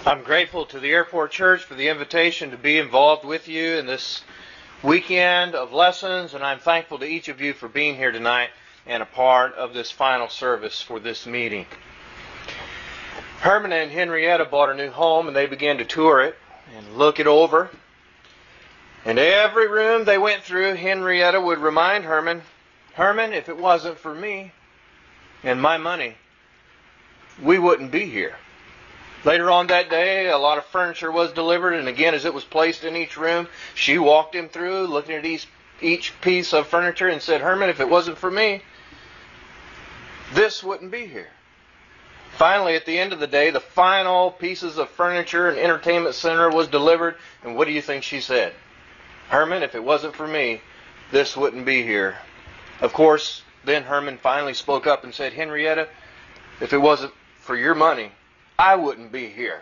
I'm grateful to the Airport Church for the invitation to be involved with you in this weekend of lessons, and I'm thankful to each of you for being here tonight and a part of this final service for this meeting. Herman and Henrietta bought a new home, and they began to tour it and look it over. And every room they went through, Henrietta would remind Herman, if it wasn't for me and my money, we wouldn't be here. Later on that day, a lot of furniture was delivered, and again, as it was placed in each room, she walked him through, looking at each piece of furniture and said, Herman, if it wasn't for me, this wouldn't be here. Finally, at the end of the day, the final pieces of furniture and entertainment center was delivered, and what do you think she said? Herman, if it wasn't for me, this wouldn't be here. Of course, then Herman finally spoke up and said, Henrietta, if it wasn't for your money, I wouldn't be here.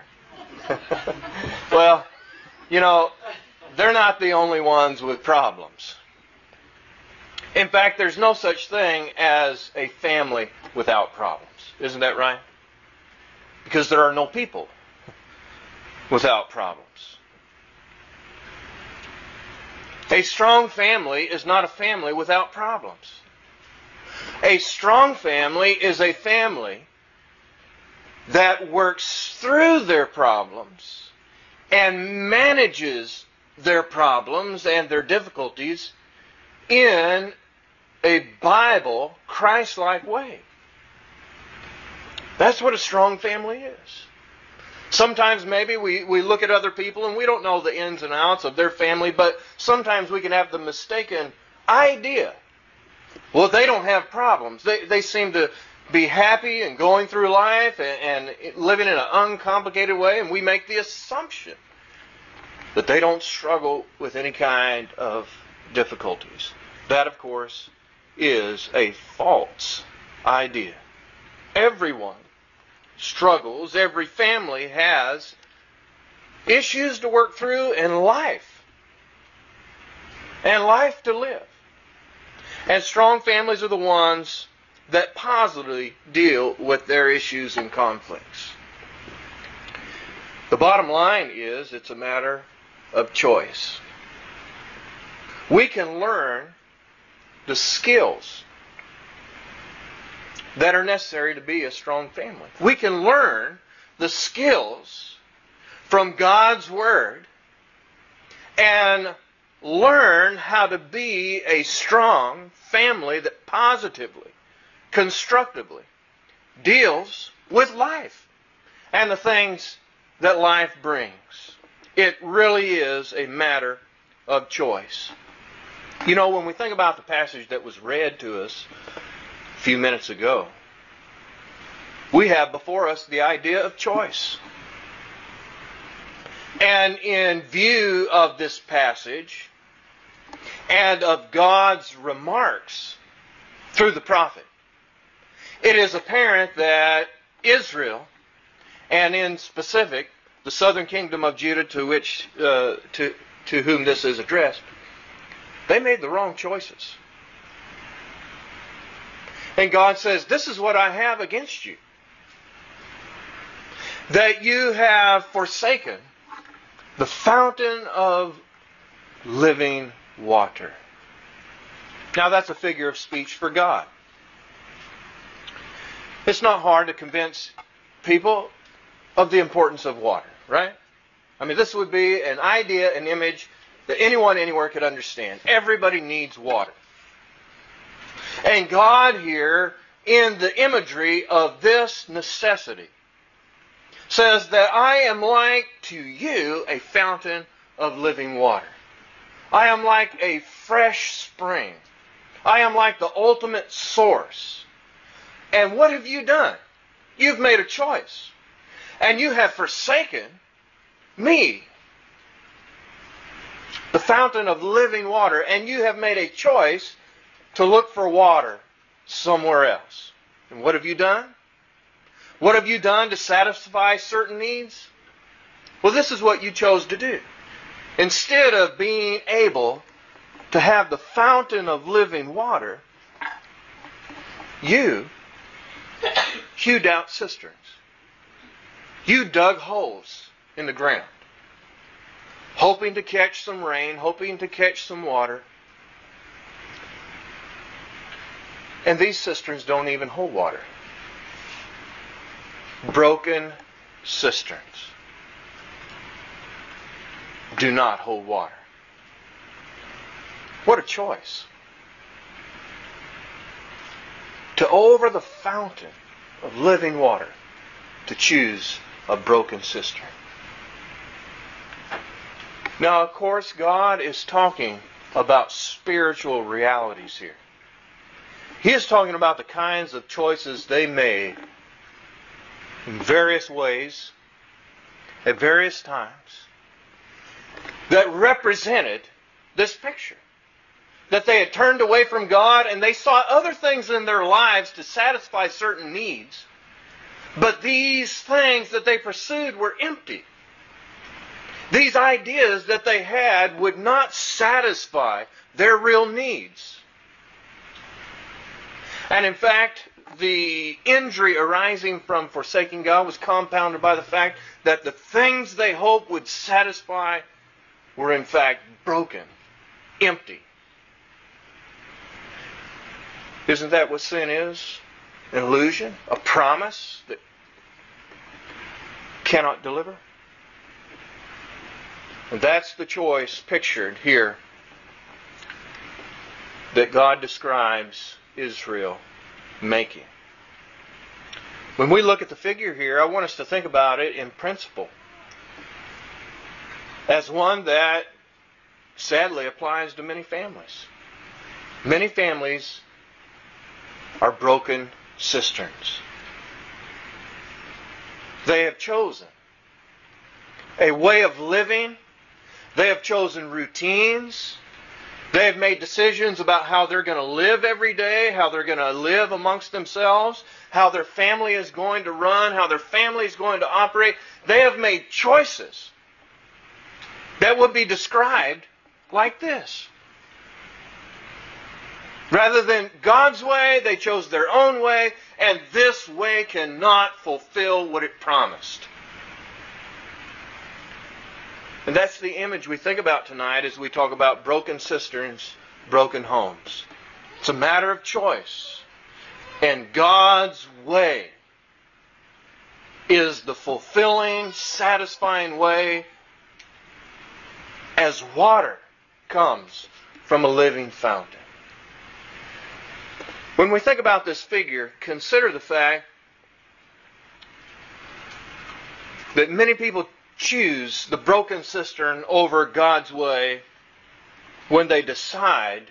Well, they're not the only ones with problems. In fact, there's no such thing as a family without problems. Isn't that right? Because there are no people without problems. A strong family is not a family without problems. A strong family is a family that works through their problems and manages their problems and their difficulties in a Bible, Christ-like way. That's what a strong family is. Sometimes maybe we look at other people and we don't know the ins and outs of their family, but sometimes we can have the mistaken idea. Well, they don't have problems. They seem to be happy and going through life and living in an uncomplicated way, and we make the assumption that they don't struggle with any kind of difficulties. That, of course, is a false idea. Everyone struggles. Every family has issues to work through in life. And life to live. And strong families are the ones that positively deal with their issues and conflicts. The bottom line is it's a matter of choice. We can learn the skills that are necessary to be a strong family. We can learn the skills from God's Word and learn how to be a strong family that positively, constructively deals with life and the things that life brings. It really is a matter of choice. When we think about the passage that was read to us a few minutes ago, we have before us the idea of choice. And in view of this passage and of God's remarks through the prophet, it is apparent that Israel, and in specific, the southern kingdom of Judah to whom this is addressed, they made the wrong choices. And God says, this is what I have against you. That you have forsaken the fountain of living water. Now that's a figure of speech for God. It's not hard to convince people of the importance of water, right? This would be an idea, an image that anyone anywhere could understand. Everybody needs water. And God here, in the imagery of this necessity, says that I am like to you a fountain of living water. I am like a fresh spring. I am like the ultimate source. And what have you done? You've made a choice. And you have forsaken me, the fountain of living water, and you have made a choice to look for water somewhere else. And what have you done? What have you done to satisfy certain needs? Well, this is what you chose to do. Instead of being able to have the fountain of living water, you hewed out cisterns. You dug holes in the ground, hoping to catch some rain, hoping to catch some water. And these cisterns don't even hold water. Broken cisterns do not hold water. What a choice. To over the fountain of living water, to choose a broken cistern. Now, of course, God is talking about spiritual realities here. He is talking about the kinds of choices they made in various ways, at various times, that represented this picture. That they had turned away from God and they sought other things in their lives to satisfy certain needs. But these things that they pursued were empty. These ideas that they had would not satisfy their real needs. And in fact, the injury arising from forsaking God was compounded by the fact that the things they hoped would satisfy were in fact broken, empty. Isn't that what sin is? An illusion? A promise that cannot deliver? And that's the choice pictured here that God describes Israel making. When we look at the figure here, I want us to think about it in principle as one that sadly applies to many families. Many families are broken cisterns. They have chosen a way of living. They have chosen routines. They have made decisions about how they're going to live every day, how they're going to live amongst themselves, how their family is going to run, how their family is going to operate. They have made choices that would be described like this. Rather than God's way, they chose their own way, and this way cannot fulfill what it promised. And that's the image we think about tonight as we talk about broken cisterns, broken homes. It's a matter of choice. And God's way is the fulfilling, satisfying way as water comes from a living fountain. When we think about this figure, consider the fact that many people choose the broken cistern over God's way when they decide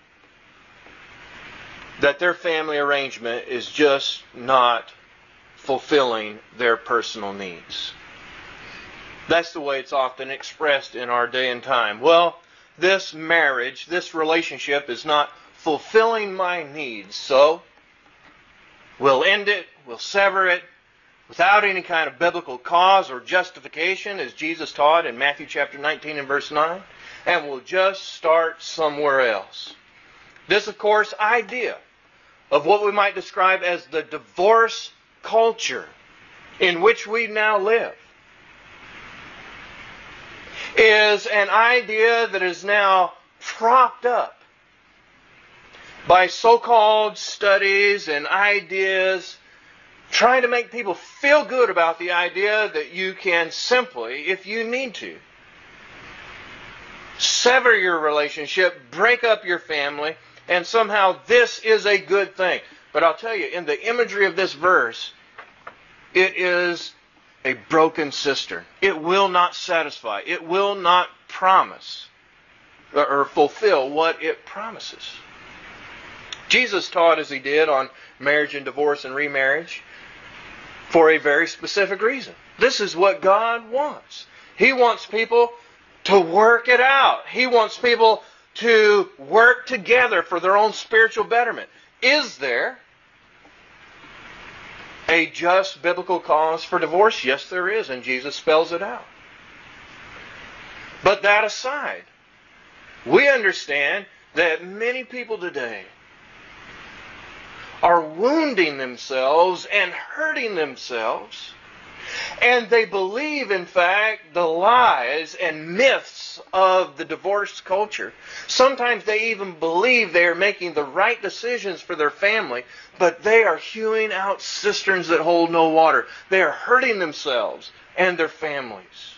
that their family arrangement is just not fulfilling their personal needs. That's the way it's often expressed in our day and time. Well, this marriage, this relationship is not fulfilling my needs, so we'll end it, we'll sever it, without any kind of biblical cause or justification, as Jesus taught in Matthew chapter 19 and verse 9, and we'll just start somewhere else. This, of course, idea of what we might describe as the divorce culture in which we now live is an idea that is now propped up by so-called studies and ideas trying to make people feel good about the idea that you can simply, if you need to, sever your relationship, break up your family, and somehow this is a good thing. But I'll tell you, in the imagery of this verse, it is a broken cistern. It will not satisfy. It will not promise or fulfill what it promises. Jesus taught as he did on marriage and divorce and remarriage for a very specific reason. This is what God wants. He wants people to work it out. He wants people to work together for their own spiritual betterment. Is there a just biblical cause for divorce? Yes, there is, and Jesus spells it out. But that aside, we understand that many people today are wounding themselves and hurting themselves And they believe, in fact, the lies and myths of the divorce culture. Sometimes they even believe they are making the right decisions for their family, but they are hewing out cisterns that hold no water. They are hurting themselves and their families.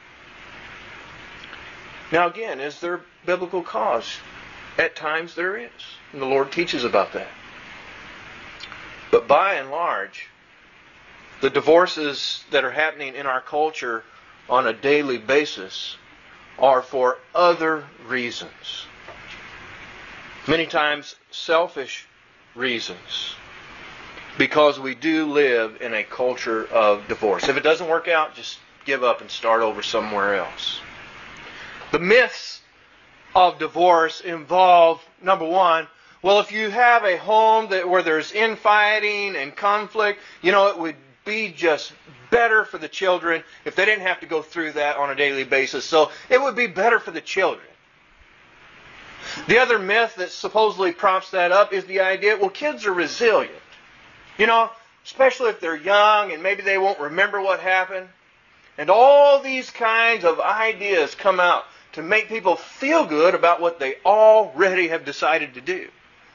Now again, is there biblical cause? At times there is. And the Lord teaches about that. But by and large, the divorces that are happening in our culture on a daily basis are for other reasons. Many times selfish reasons. Because we do live in a culture of divorce. If it doesn't work out, just give up and start over somewhere else. The myths of divorce involve, number one, well, if you have a home where there's infighting and conflict, it would be just better for the children if they didn't have to go through that on a daily basis. So it would be better for the children. The other myth that supposedly props that up is the idea, well, kids are resilient. Especially if they're young and maybe they won't remember what happened. And all these kinds of ideas come out to make people feel good about what they already have decided to do.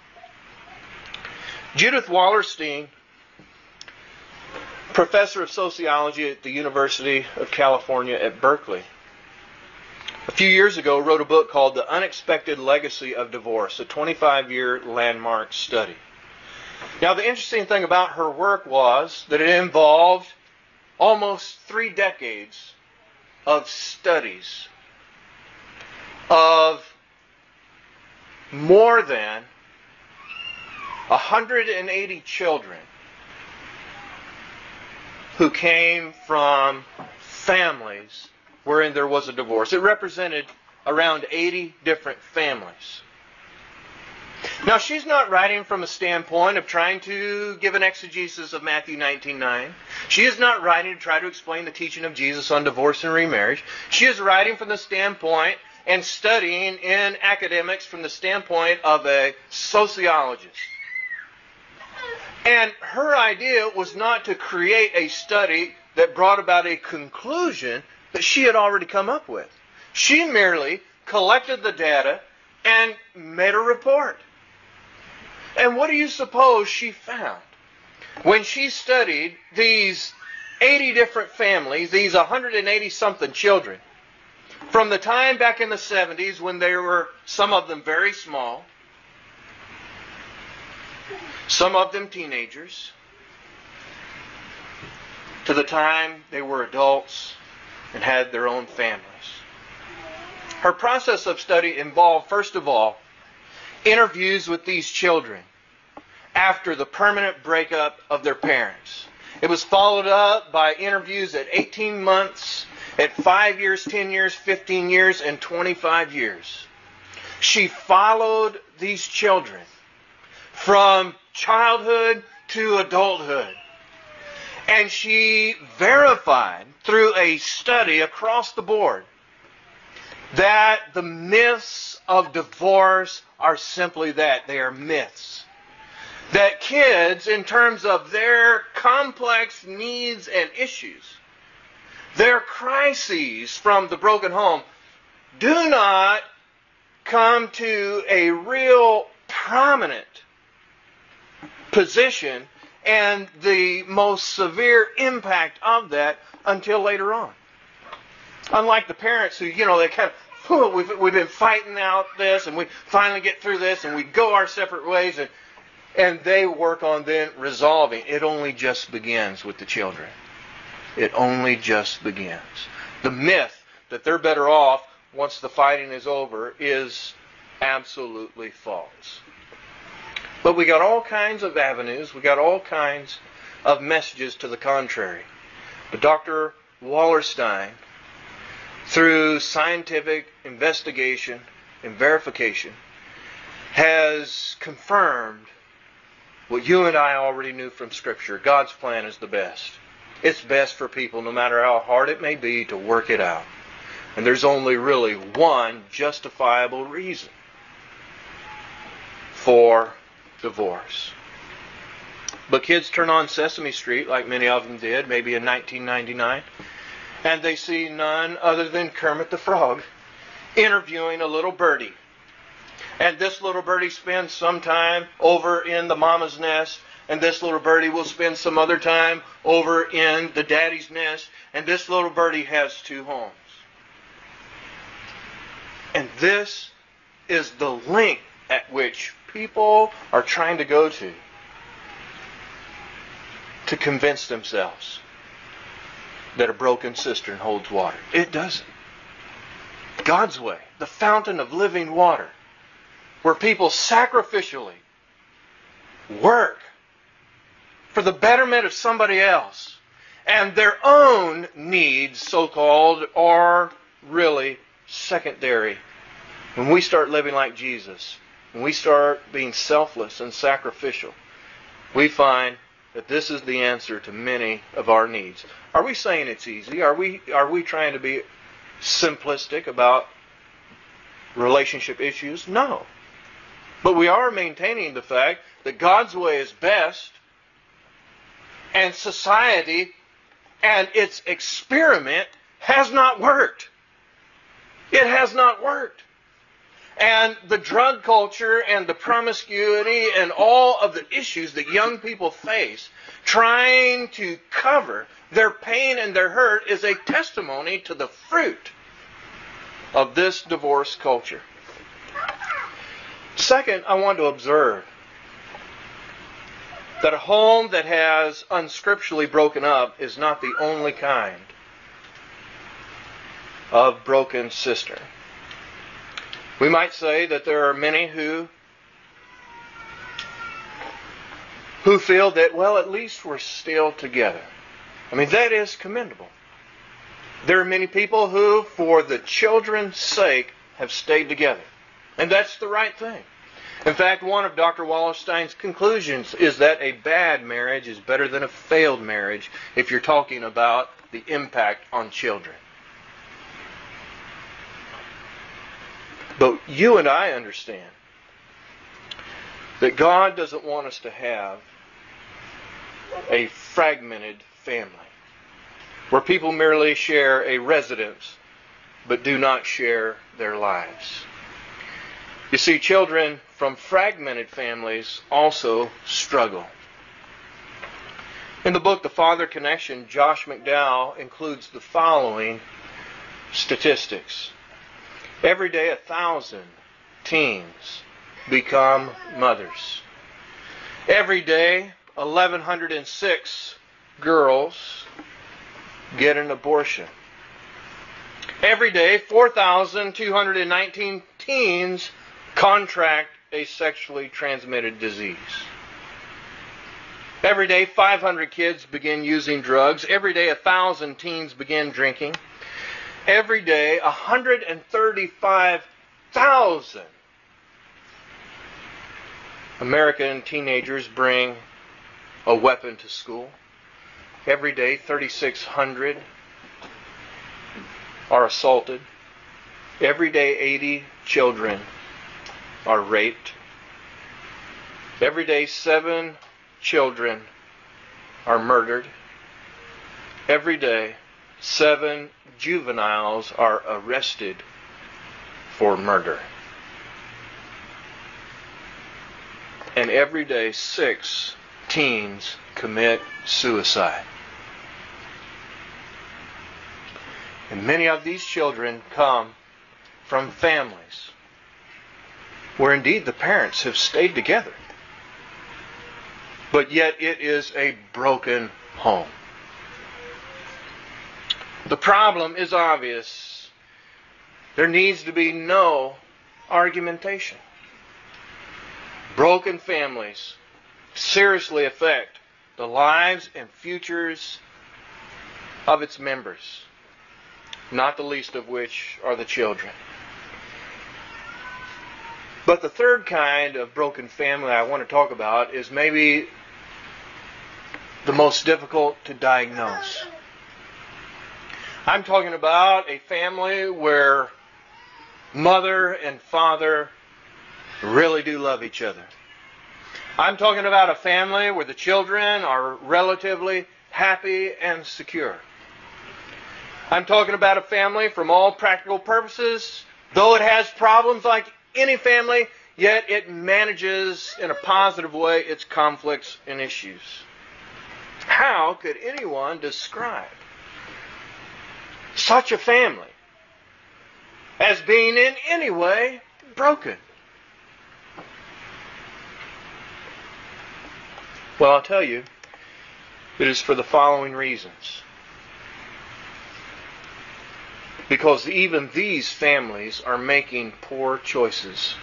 Judith Wallerstein, professor of sociology at the University of California at Berkeley, a few years ago wrote a book called The Unexpected Legacy of Divorce, a 25-year landmark study. Now, the interesting thing about her work was that it involved almost 3 decades of studies of more than 180 children who came from families wherein there was a divorce. It represented around 80 different families. Now, she's not writing from a standpoint of trying to give an exegesis of Matthew 19:9. She is not writing to try to explain the teaching of Jesus on divorce and remarriage. She is writing from the standpoint and studying in academics from the standpoint of a sociologist. And her idea was not to create a study that brought about a conclusion that she had already come up with. She merely collected the data and made a report. And what do you suppose she found? When she studied these 80 different families, these 180-something children, from the time back in the 70s when they were, some of them very small, some of them teenagers, to the time they were adults and had their own families. Her process of study involved, first of all, interviews with these children after the permanent breakup of their parents. It was followed up by interviews at 18 months, at 5 years, 10 years, 15 years, and 25 years. She followed these children from childhood to adulthood. And she verified through a study across the board that the myths of divorce are simply that. They are myths. That kids, in terms of their complex needs and issues, their crises from the broken home, do not come to a real prominent position and the most severe impact of that until later on. Unlike the parents who, they kind of, we've been fighting out this and we finally get through this and we go our separate ways and they work on then resolving. It only just begins with the children. It only just begins. The myth that they're better off once the fighting is over is absolutely false. But we got all kinds of avenues. We got all kinds of messages to the contrary. But Dr. Wallerstein, through scientific investigation and verification, has confirmed what you and I already knew from Scripture. God's plan is the best. It's best for people, no matter how hard it may be, to work it out. And there's only really one justifiable reason for divorce. But kids turn on Sesame Street, like many of them did, maybe in 1999, and they see none other than Kermit the Frog interviewing a little birdie. And this little birdie spends some time over in the mama's nest, and this little birdie will spend some other time over in the daddy's nest, and this little birdie has two homes. And this is the length at which people are trying to go to convince themselves that a broken cistern holds water. It doesn't. God's way, the fountain of living water, where people sacrificially work for the betterment of somebody else, and their own needs, so-called, are really secondary. When we start living like Jesus, when we start being selfless and sacrificial, we find that this is the answer to many of our needs. Are we saying it's easy? Are we trying to be simplistic about relationship issues? No. But we are maintaining the fact that God's way is best, and society and its experiment has not worked. It has not worked. And the drug culture and the promiscuity and all of the issues that young people face trying to cover their pain and their hurt is a testimony to the fruit of this divorce culture. Second, I want to observe that a home that has unscripturally broken up is not the only kind of broken cistern. We might say that there are many who feel that, well, at least we're still together. I mean, that is commendable. There are many people who, for the children's sake, have stayed together. And that's the right thing. In fact, one of Dr. Wallerstein's conclusions is that a bad marriage is better than a failed marriage if you're talking about the impact on children. But you and I understand that God doesn't want us to have a fragmented family where people merely share a residence but do not share their lives. You see, children from fragmented families also struggle. In the book, The Father Connection, Josh McDowell includes the following statistics. Every day, 1,000 teens become mothers. Every day, 1,106 girls get an abortion. Every day, 4,219 teens contract a sexually transmitted disease. Every day, 500 kids begin using drugs. Every day, 1,000 teens begin drinking. Every day, 135,000 American teenagers bring a weapon to school. Every day, 3,600 are assaulted. Every day, 80 children are raped. Every day, 7 children are murdered. Every day, 7 juveniles are arrested for murder. And every day, 6 teens commit suicide. And many of these children come from families where indeed the parents have stayed together. But yet it is a broken home. The problem is obvious. There needs to be no argumentation. Broken families seriously affect the lives and futures of its members, not the least of which are the children. But the third kind of broken family I want to talk about is maybe the most difficult to diagnose. I'm talking about a family where mother and father really do love each other. I'm talking about a family where the children are relatively happy and secure. I'm talking about a family from all practical purposes, though it has problems like any family, yet it manages in a positive way its conflicts and issues. How could anyone describe such a family as being in any way broken? Well, I'll tell you, it is for the following reasons. Because even these families are making poor choices.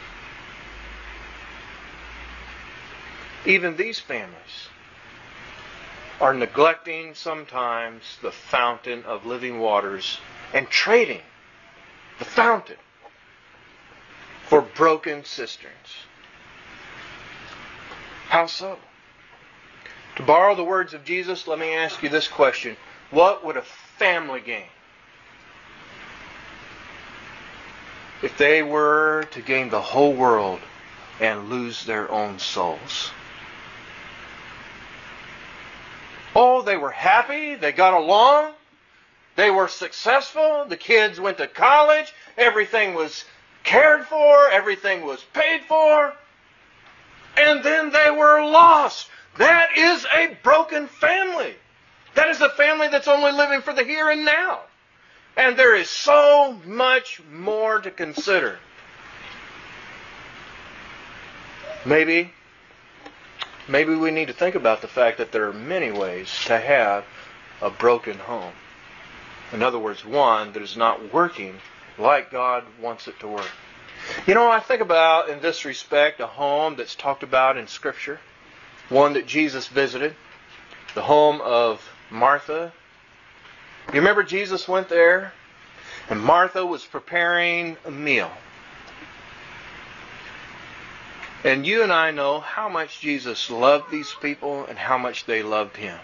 Even these families are neglecting sometimes the fountain of living waters and trading the fountain for broken cisterns. How so? To borrow the words of Jesus, let me ask you this question. What would a family gain if they were to gain the whole world and lose their own souls? Oh, they were happy, they got along, they were successful, the kids went to college, everything was cared for, everything was paid for, and then they were lost. That is a broken family. That is a family that's only living for the here and now. And there is so much more to consider. Maybe we need to think about the fact that there are many ways to have a broken home. In other words, one that is not working like God wants it to work. You know, I think about, in this respect, a home that's talked about in Scripture. One that Jesus visited. The home of Martha. You remember Jesus went there, and Martha was preparing a meal. And you and I know how much Jesus loved these people and how much they loved Him.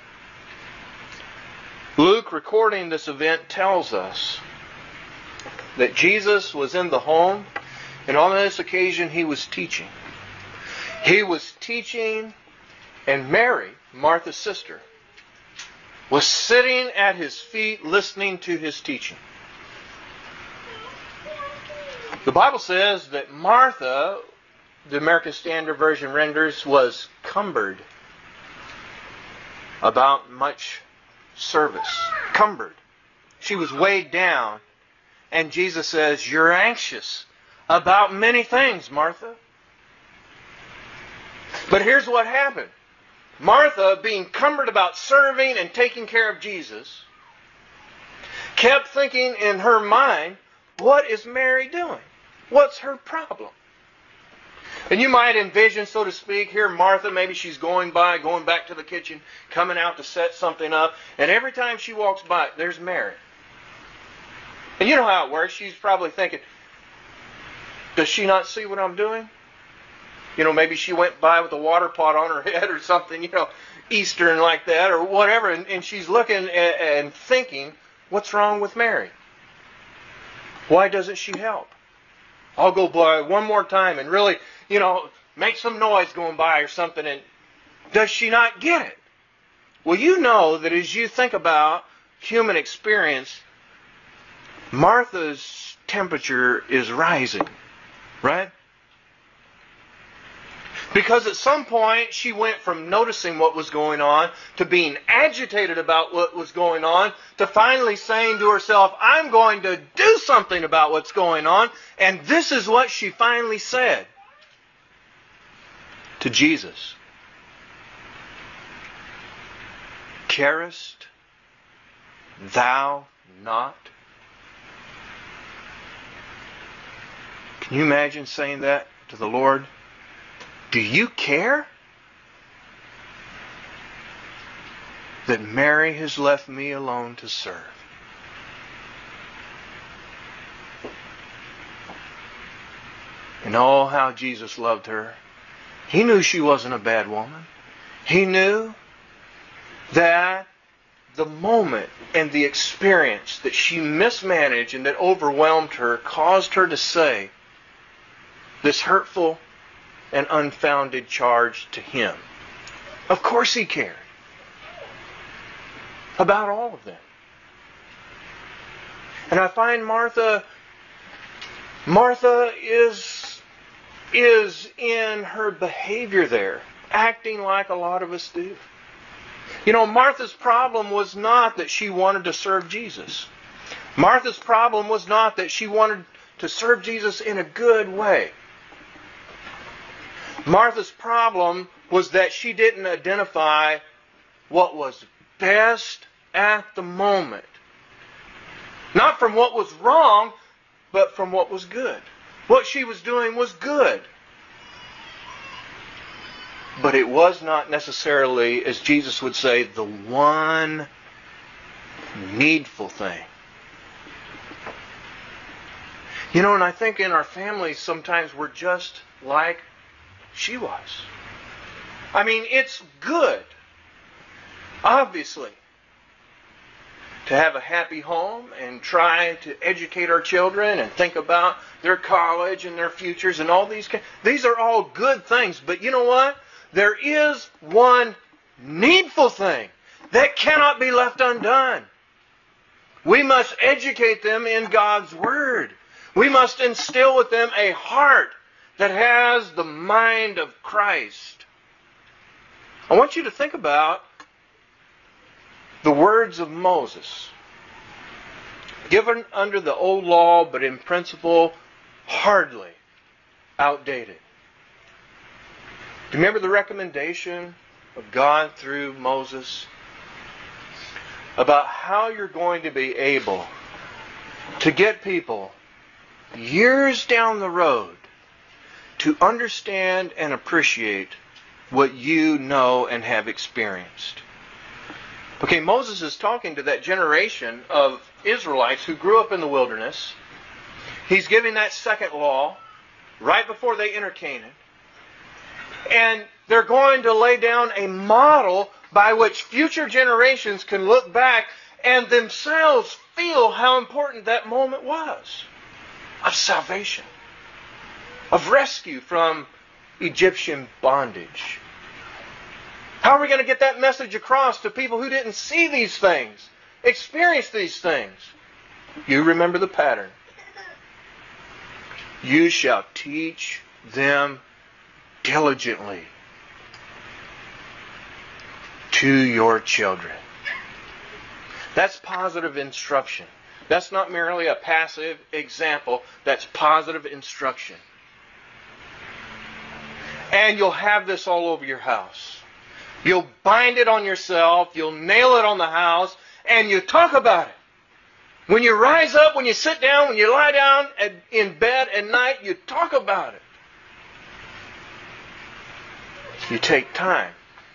Luke, recording this event, tells us that Jesus was in the home, and on this occasion He was teaching. He was teaching, and Mary, Martha's sister, was sitting at His feet listening to His teaching. The Bible says that Martha, the American Standard Version renders, was cumbered about much service. Cumbered. She was weighed down. And Jesus says, "You're anxious about many things, Martha." But here's what happened. Martha, being cumbered about serving and taking care of Jesus, kept thinking in her mind, what is Mary doing? What's her problem? And you might envision, so to speak, here Martha, maybe she's going back to the kitchen, coming out to set something up, and every time she walks by, there's Mary. And you know how it works. She's probably thinking, does she not see what I'm doing? You know, maybe she went by with a water pot on her head or something, you know, Eastern like that or whatever. And she's looking and thinking, what's wrong with Mary? Why doesn't she help? I'll go by one more time and really, you know, make some noise going by or something. And does she not get it? Well, you know that as you think about human experience, Martha's temperature is rising, right? Because at some point she went from noticing what was going on to being agitated about what was going on to finally saying to herself, I'm going to do something about what's going on. And this is what she finally said to Jesus. Carest thou not? Can you imagine saying that to the Lord? Do you care that Mary has left me alone to serve? And oh, how Jesus loved her. He knew she wasn't a bad woman. He knew that the moment and the experience that she mismanaged and that overwhelmed her caused her to say this hurtful an unfounded charge to Him. Of course He cared about all of them. And I find Martha is in her behavior there, acting like a lot of us do. You know, Martha's problem was not that she wanted to serve Jesus. Martha's problem was not that she wanted to serve Jesus in a good way. Martha's problem was that she didn't identify what was best at the moment. Not from what was wrong, but from what was good. What she was doing was good. But it was not necessarily, as Jesus would say, the one needful thing. You know, and I think in our families sometimes we're just like she was. I mean, it's good, obviously, to have a happy home and try to educate our children and think about their college and their futures and all these. These are all good things. But you know what? There is one needful thing that cannot be left undone. We must educate them in God's Word. We must instill with them a heart that has the mind of Christ. I want you to think about the words of Moses, given under the old law, but in principle, hardly outdated. Do you remember the recommendation of God through Moses about how you're going to be able to get people years down the road to understand and appreciate what you know and have experienced? Okay, Moses is talking to that generation of Israelites who grew up in the wilderness. He's giving that second law right before they enter Canaan. And they're going to lay down a model by which future generations can look back and themselves feel how important that moment was of salvation, of rescue from Egyptian bondage. How are we going to get that message across to people who didn't see these things, experience these things? You remember the pattern. You shall teach them diligently to your children. That's positive instruction. That's not merely a passive example. That's positive instruction. And you'll have this all over your house. You'll bind it on yourself. You'll nail it on the house. And you talk about it. When you rise up, when you sit down, when you lie down in bed at night, you talk about it. You take time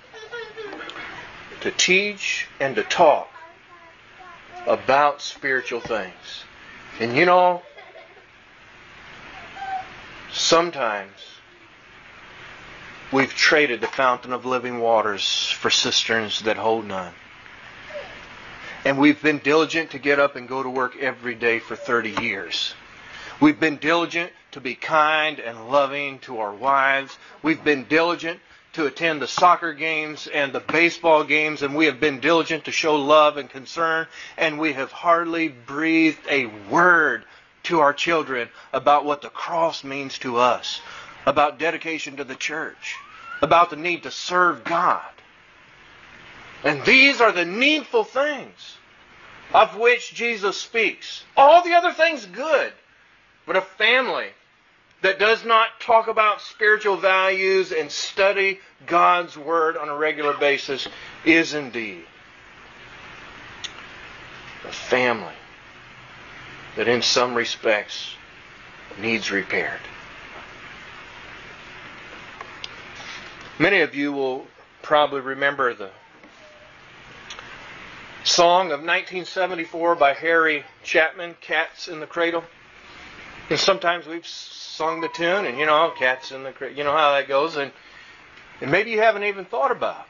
to teach and to talk about spiritual things. And you know, sometimes we've traded the fountain of living waters for cisterns that hold none. And we've been diligent to get up and go to work every day for 30 years. We've been diligent to be kind and loving to our wives. We've been diligent to attend the soccer games and the baseball games, and we have been diligent to show love and concern, and we have hardly breathed a word to our children about what the cross means to us, about dedication to the church, about the need to serve God. And these are the needful things of which Jesus speaks. All the other things good, but a family that does not talk about spiritual values and study God's Word on a regular basis is indeed a family that in some respects needs repaired. Many of you will probably remember the song of 1974 by Harry Chapman, Cats in the Cradle. And sometimes we've sung the tune, and you know, Cats in the Cradle, you know how that goes, and maybe you haven't even thought about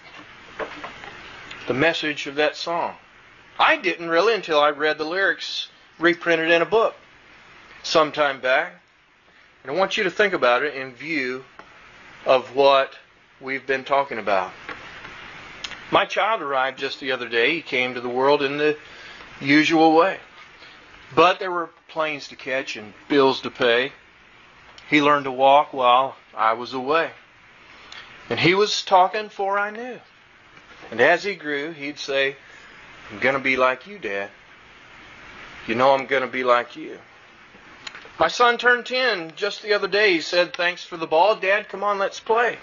the message of that song. I didn't really until I read the lyrics reprinted in a book some time back. And I want you to think about it in view of what we've been talking about. My child arrived just the other day. He came to the world in the usual way. But there were planes to catch and bills to pay. He learned to walk while I was away. And he was talking before I knew. And as he grew, he'd say, "I'm going to be like you, Dad. You know I'm going to be like you." My son turned 10 just the other day. He said, "Thanks for the ball, Dad. Come on, let's play."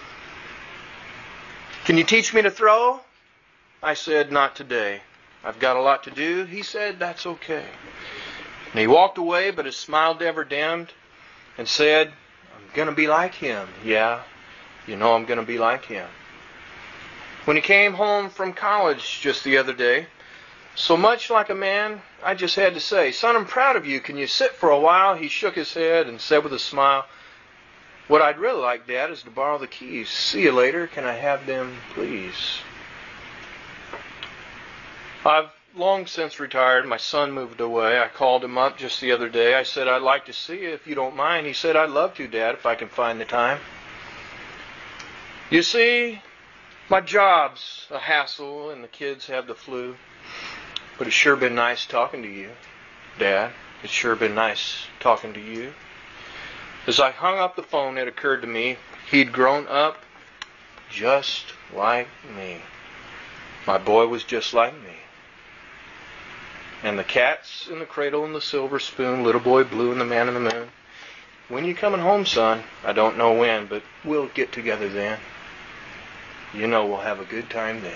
"Can you teach me to throw?" I said, "Not today. I've got a lot to do." He said, "That's okay." And he walked away, but his smile never dimmed, and said, "I'm going to be like him." "Yeah, you know I'm going to be like him." When he came home from college just the other day, so much like a man, I just had to say, "Son, I'm proud of you. Can you sit for a while?" He shook his head and said with a smile, "What I'd really like, Dad, is to borrow the keys. See you later. Can I have them, please?" I've long since retired. My son moved away. I called him up just the other day. I said, "I'd like to see you if you don't mind." He said, "I'd love to, Dad, if I can find the time." You see, my job's a hassle and the kids have the flu. But it's sure been nice talking to you, Dad. It's sure been nice talking to you. As I hung up the phone, it occurred to me he'd grown up just like me. My boy was just like me. And the cat's in the cradle and the silver spoon, little boy blue and the man in the moon. When you coming home, son? I don't know when, but we'll get together then. You know we'll have a good time then.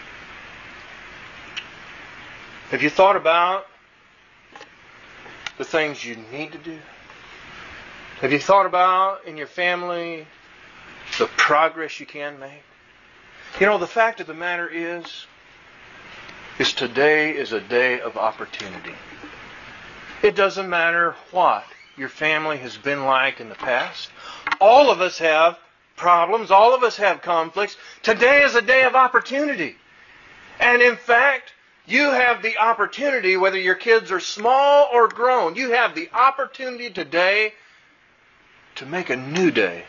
Have you thought about the things you need to do? Have you thought about in your family the progress you can make? You know, the fact of the matter is today is a day of opportunity. It doesn't matter what your family has been like in the past. All of us have problems. All of us have conflicts. Today is a day of opportunity. And in fact, you have the opportunity, whether your kids are small or grown, you have the opportunity today to make a new day,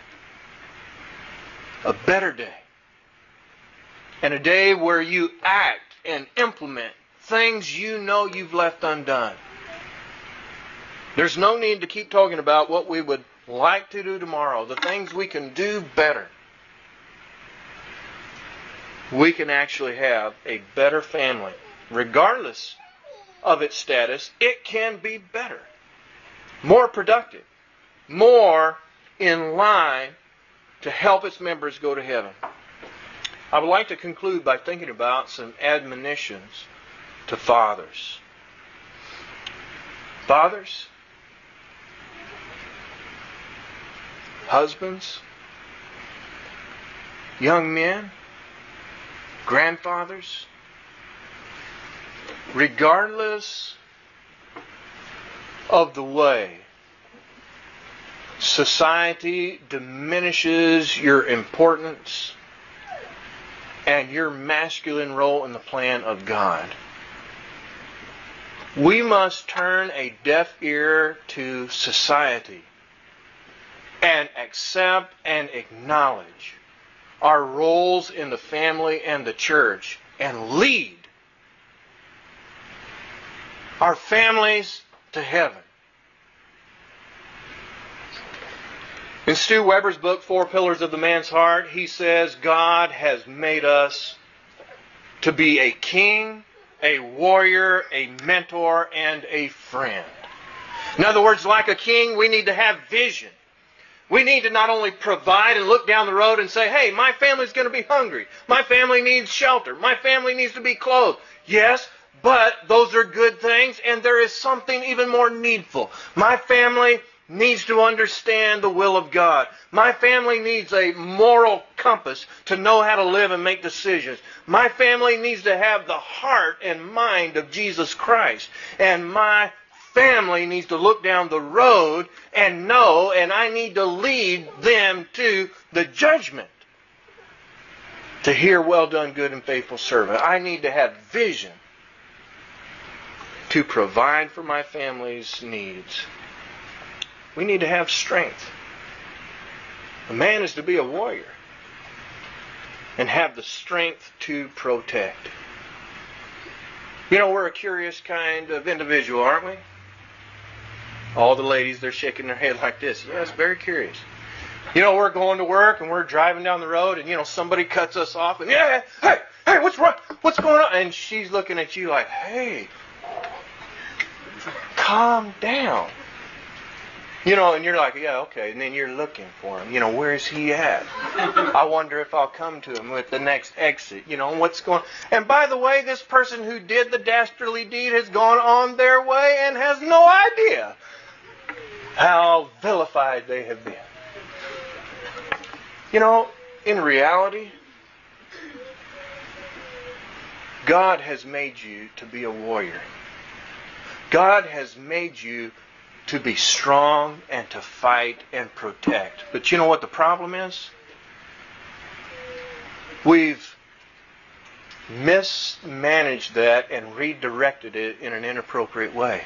a better day, and a day where you act and implement things you know you've left undone. There's no need to keep talking about what we would like to do tomorrow, the things we can do better. We can actually have a better family. Regardless of its status, it can be better, more productive, more in line to help its members go to heaven. I would like to conclude by thinking about some admonitions to fathers. Fathers, husbands, young men, grandfathers, regardless of the way society diminishes your importance and your masculine role in the plan of God, we must turn a deaf ear to society and accept and acknowledge our roles in the family and the church and lead our families to heaven. In Stu Weber's book, Four Pillars of the Man's Heart, he says God has made us to be a king, a warrior, a mentor, and a friend. In other words, like a king, we need to have vision. We need to not only provide and look down the road and say, hey, my family's going to be hungry. My family needs shelter. My family needs to be clothed. Yes, but those are good things, and there is something even more needful. My family needs to understand the will of God. My family needs a moral compass to know how to live and make decisions. My family needs to have the heart and mind of Jesus Christ. And my family needs to look down the road and know, and I need to lead them to the judgment. To hear, well done, good and faithful servant. I need to have vision to provide for my family's needs. We need to have strength. A man is to be a warrior and have the strength to protect. You know, we're a curious kind of individual, aren't we? All the ladies, they're shaking their head like this. Yes, very curious. You know, we're going to work and we're driving down the road and, you know, somebody cuts us off and, hey, what's wrong? What's going on? And she's looking at you like, hey, calm down. You know, and you're like, yeah, okay. And then you're looking for him. You know, where's he at? I wonder if I'll come to him with the next exit. You know, what's going on? And by the way, this person who did the dastardly deed has gone on their way and has no idea how vilified they have been. You know, in reality, God has made you to be a warrior. God has made you to be strong and to fight and protect. But you know what the problem is? We've mismanaged that and redirected it in an inappropriate way.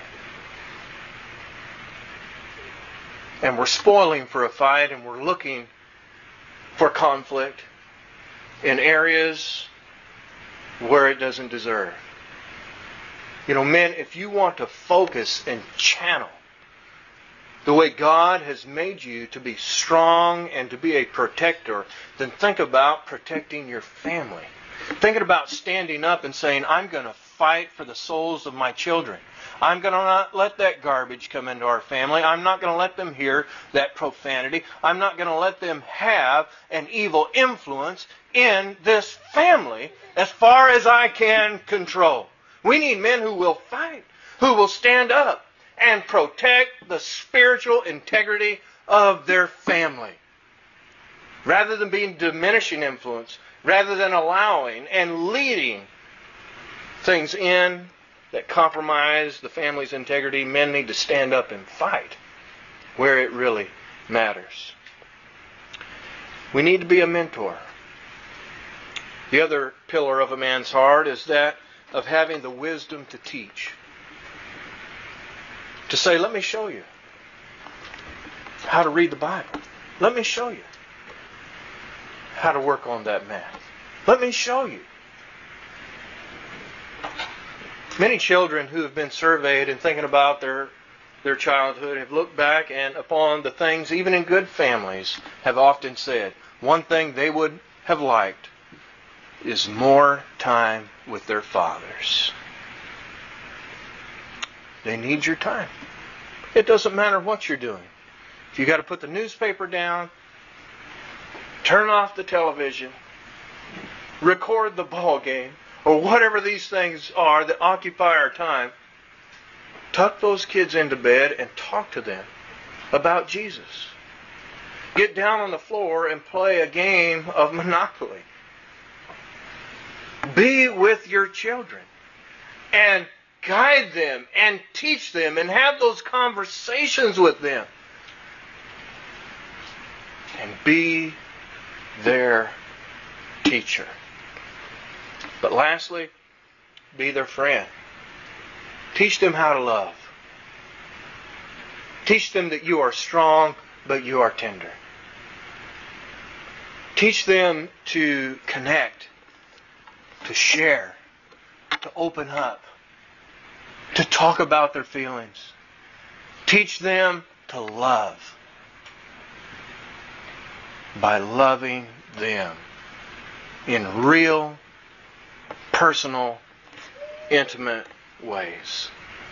And we're spoiling for a fight and we're looking for conflict in areas where it doesn't deserve. You know, men, if you want to focus and channel the way God has made you to be strong and to be a protector, then think about protecting your family. Thinking about standing up and saying, I'm going to fight for the souls of my children. I'm going to not let that garbage come into our family. I'm not going to let them hear that profanity. I'm not going to let them have an evil influence in this family as far as I can control. We need men who will fight, who will stand up and protect the spiritual integrity of their family. Rather than being diminishing influence, rather than allowing and leading things in that compromise the family's integrity, men need to stand up and fight where it really matters. We need to be a mentor. The other pillar of a man's heart is that of having the wisdom to teach. To say, let me show you how to read the Bible. Let me show you how to work on that math. Let me show you. Many children who have been surveyed and thinking about their childhood have looked back and upon the things, even in good families, have often said, one thing they would have liked is more time with their fathers. They need your time. It doesn't matter what you're doing. If you got to put the newspaper down, turn off the television, record the ball game, or whatever these things are that occupy our time, tuck those kids into bed and talk to them about Jesus. Get down on the floor and play a game of Monopoly. Be with your children and guide them and teach them and have those conversations with them. And be their teacher. But lastly, be their friend. Teach them how to love. Teach them that you are strong, but you are tender. Teach them to connect, to share, to open up, to talk about their feelings. Teach them to love by loving them in real, personal, intimate ways.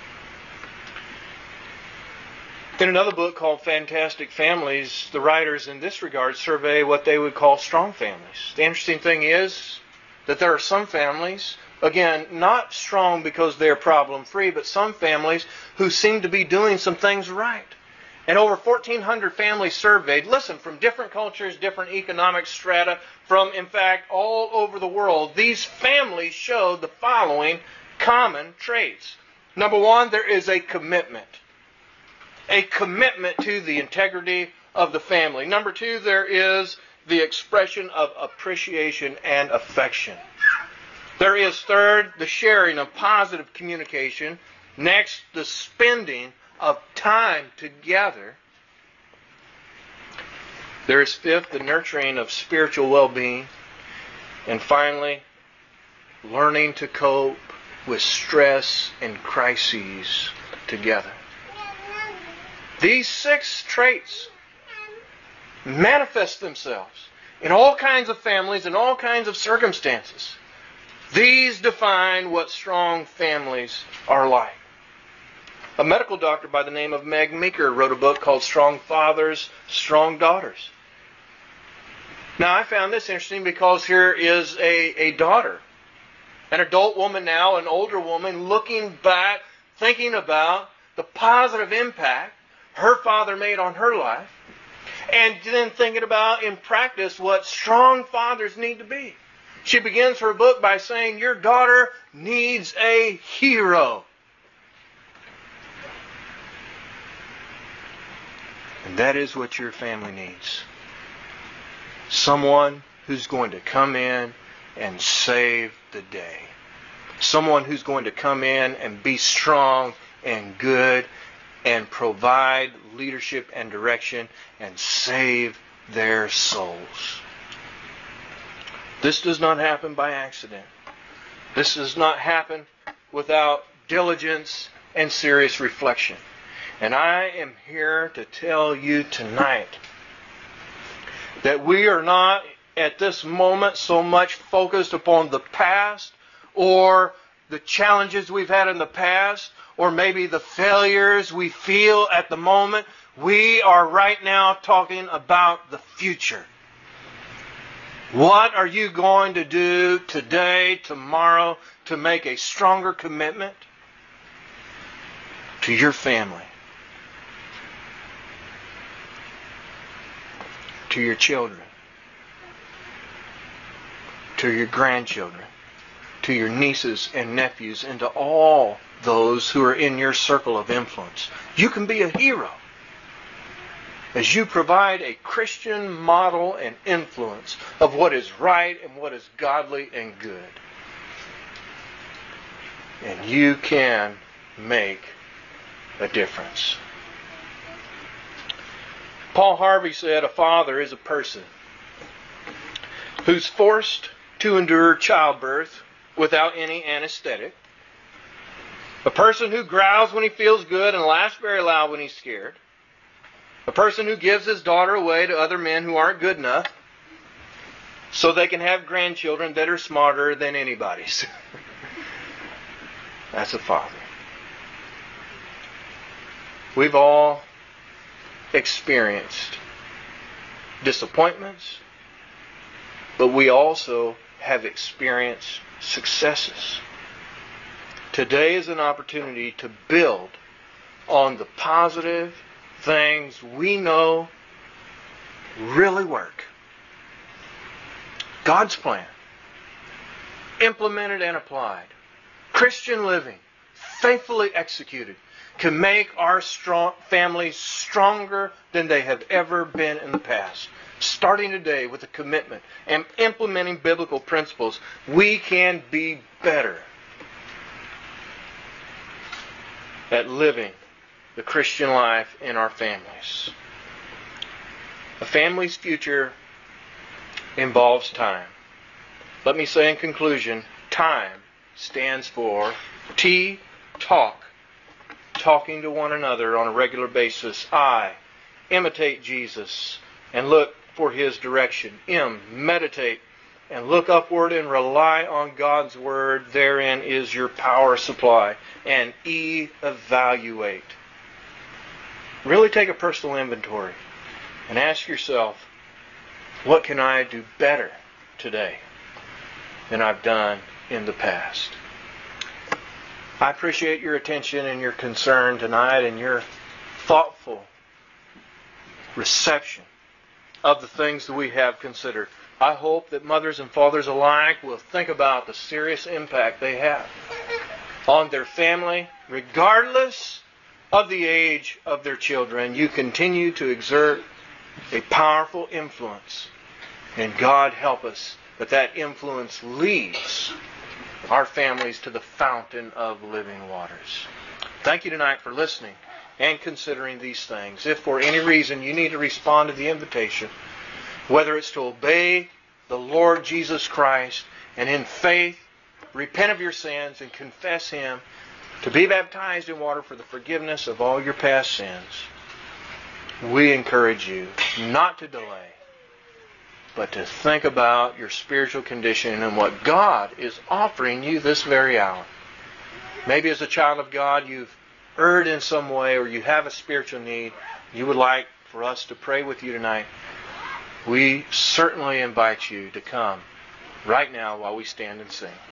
In another book called Fantastic Families, the writers in this regard survey what they would call strong families. The interesting thing is that there are some families, again, not strong because they're problem-free, but some families who seem to be doing some things right. And over 1,400 families surveyed, listen, from different cultures, different economic strata, from, in fact, all over the world, these families showed the following common traits. Number one, there is a commitment. A commitment to the integrity of the family. Number two, there is the expression of appreciation and affection. There is, third, the sharing of positive communication. Next, the spending of time together. There is fifth, the nurturing of spiritual well-being. And finally, learning to cope with stress and crises together. These 6 traits manifest themselves in all kinds of families and all kinds of circumstances. These define what strong families are like. A medical doctor by the name of Meg Meeker wrote a book called Strong Fathers, Strong Daughters. Now, I found this interesting because here is a daughter, an adult woman now, an older woman, looking back, thinking about the positive impact her father made on her life, and then thinking about, in practice, what strong fathers need to be. She begins her book by saying, your daughter needs a hero. And that is what your family needs. Someone who's going to come in and save the day. Someone who's going to come in and be strong and good and provide leadership and direction and save their souls. This does not happen by accident. This does not happen without diligence and serious reflection. And I am here to tell you tonight that we are not at this moment so much focused upon the past or the challenges we've had in the past or maybe the failures we feel at the moment. We are right now talking about the future. What are you going to do today, tomorrow, to make a stronger commitment to your family, to your children, to your grandchildren, to your nieces and nephews, and to all those who are in your circle of influence? You can be a hero as you provide a Christian model and influence of what is right and what is godly and good. And you can make a difference. Paul Harvey said, a father is a person who's forced to endure childbirth without any anesthetic. A person who growls when he feels good and laughs very loud when he's scared. A person who gives his daughter away to other men who aren't good enough so they can have grandchildren that are smarter than anybody's. That's a father. We've all experienced disappointments, but we also have experienced successes. Today is an opportunity to build on the positive things we know really work. God's plan, implemented and applied, Christian living, faithfully executed, can make our families stronger than they have ever been in the past. Starting today with a commitment and implementing biblical principles, we can be better at living the Christian life in our families. A family's future involves time. Let me say in conclusion, time stands for T, talk. Talking to one another on a regular basis. I, imitate Jesus and look for His direction. M, meditate and look upward and rely on God's Word. Therein is your power supply. And E, evaluate. Really take a personal inventory and ask yourself, what can I do better today than I've done in the past? I appreciate your attention and your concern tonight and your thoughtful reception of the things that we have considered. I hope that mothers and fathers alike will think about the serious impact they have on their family, regardless of the age of their children. You continue to exert a powerful influence, and God help us that influence leads our families to the fountain of living waters. Thank you tonight for listening, and considering these things. If for any reason you need to respond to the invitation, whether it's to obey the Lord Jesus Christ and in faith repent of your sins and confess Him, to be baptized in water for the forgiveness of all your past sins, we encourage you not to delay, but to think about your spiritual condition and what God is offering you this very hour. Maybe as a child of God you've erred in some way, or you have a spiritual need you would like for us to pray with you tonight. We certainly invite you to come right now while we stand and sing.